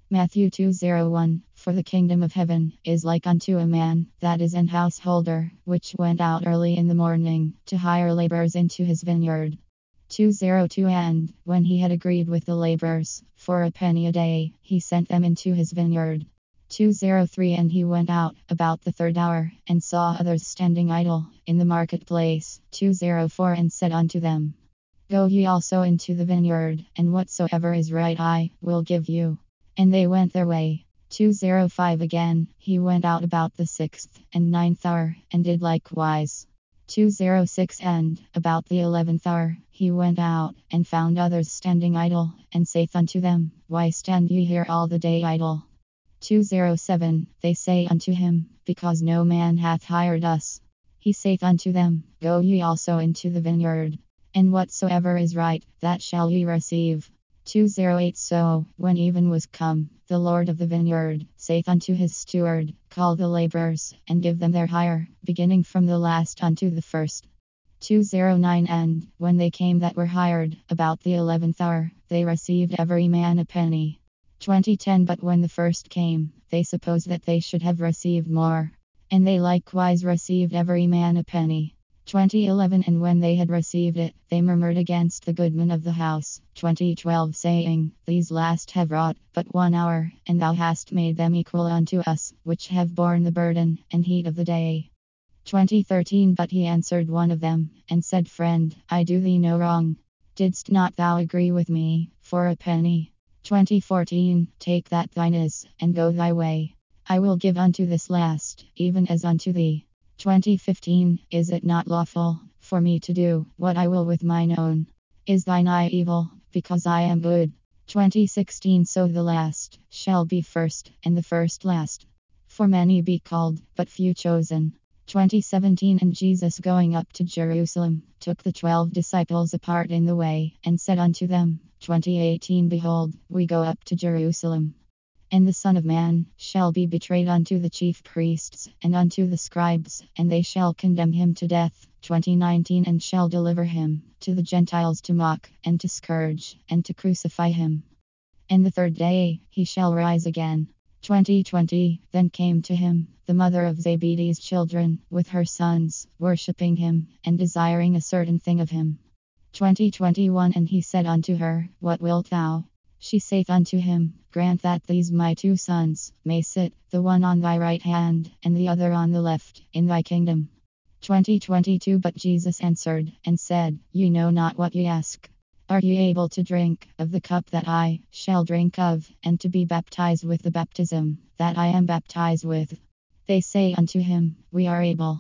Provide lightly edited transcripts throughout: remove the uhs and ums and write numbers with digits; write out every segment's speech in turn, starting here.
Matthew 2:01 For the kingdom of heaven is like unto a man that is an householder, which went out early in the morning to hire laborers into his vineyard. 2:02 And when he had agreed with the laborers for a penny a day, he sent them into his vineyard. 2:03 And he went out about the third hour, and saw others standing idle in the marketplace. 2:04 And said unto them, Go ye also into the vineyard, and whatsoever is right I will give you. And they went their way. 2:05 Again, he went out about the sixth and ninth hour, and did likewise. 2:06 And about the 11th hour, he went out, and found others standing idle, and saith unto them, Why stand ye here all the day idle? 2:07 They say unto him, Because no man hath hired us. He saith unto them, Go ye also into the vineyard, and whatsoever is right, that shall ye receive. 2:08 So, when even was come, the Lord of the vineyard saith unto his steward, Call the laborers, and give them their hire, beginning from the last unto the first. 2:09 And when they came that were hired, about the 11th hour, they received every man a penny. 20:10 But when the first came, they supposed that they should have received more, and they likewise received every man a penny. 20:11 And when they had received it, they murmured against the goodman of the house. 20:12 Saying, These last have wrought but 1 hour, and thou hast made them equal unto us, which have borne the burden and heat of the day. 20:13 But he answered one of them, and said, Friend, I do thee no wrong. Didst not thou agree with me for a penny? 20:14 Take that thine is, and go thy way. I will give unto this last, even as unto thee. 20:15 Is it not lawful for me to do what I will with mine own? Is thine eye evil, because I am good? 20:16 So the last shall be first, and the first last. For many be called, but few chosen. 20:17 And Jesus going up to Jerusalem, took the 12 disciples apart in the way, and said unto them, 20:18 Behold, we go up to Jerusalem, and the Son of Man shall be betrayed unto the chief priests and unto the scribes, and they shall condemn him to death. 20:19 And shall deliver him to the Gentiles to mock, and to scourge, and to crucify him. And the third day he shall rise again. 20:20 Then came to him the mother of Zebedee's children with her sons, worshipping him, and desiring a certain thing of him. 20:21 And he said unto her, What wilt thou? She saith unto him, Grant that these my 2 sons may sit, the one on thy right hand, and the other on the left, in thy kingdom. 20:22 But Jesus answered and said, Ye know not what ye ask. Are ye able to drink of the cup that I shall drink of, and to be baptized with the baptism that I am baptized with? They say unto him, We are able.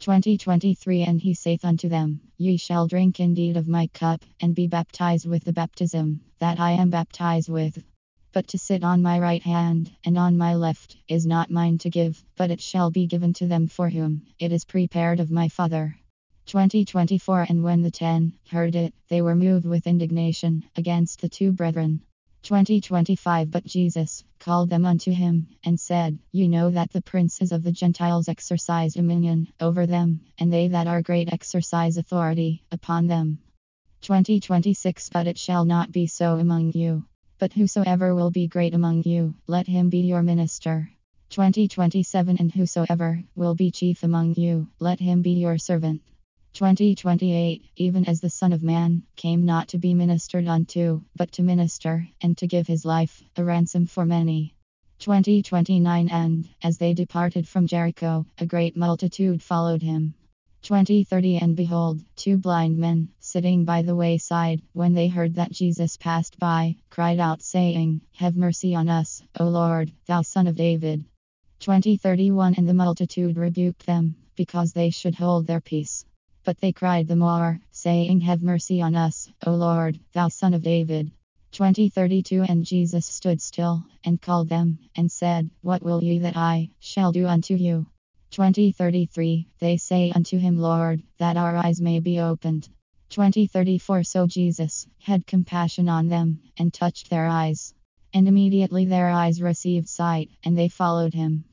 20:23 And he saith unto them, Ye shall drink indeed of my cup, and be baptized with the baptism that I am baptized with. But to sit on my right hand and on my left is not mine to give, but it shall be given to them for whom it is prepared of my Father. 20:24 And when the 10 heard it, they were moved with indignation against the 2 brethren. 20:25 But Jesus called them unto him, and said, You know that the princes of the Gentiles exercise dominion over them, and they that are great exercise authority upon them. 20:26 But it shall not be so among you. But whosoever will be great among you, let him be your minister. 20:27 And whosoever will be chief among you, let him be your servant. 20:28 Even as the Son of Man came not to be ministered unto, but to minister, and to give his life a ransom for many. 20:29 And as they departed from Jericho, a great multitude followed him. 20:30 And behold, 2 blind men, sitting by the wayside, when they heard that Jesus passed by, cried out, saying, Have mercy on us, O Lord, thou Son of David. 20:31 And the multitude rebuked them, because they should hold their peace. But they cried the more, saying, Have mercy on us, O Lord, thou Son of David. 20:32 And Jesus stood still, and called them, and said, What will ye that I shall do unto you? 20:33 They say unto him, Lord, that our eyes may be opened. 20:34 So Jesus had compassion on them, and touched their eyes. And immediately their eyes received sight, and they followed him.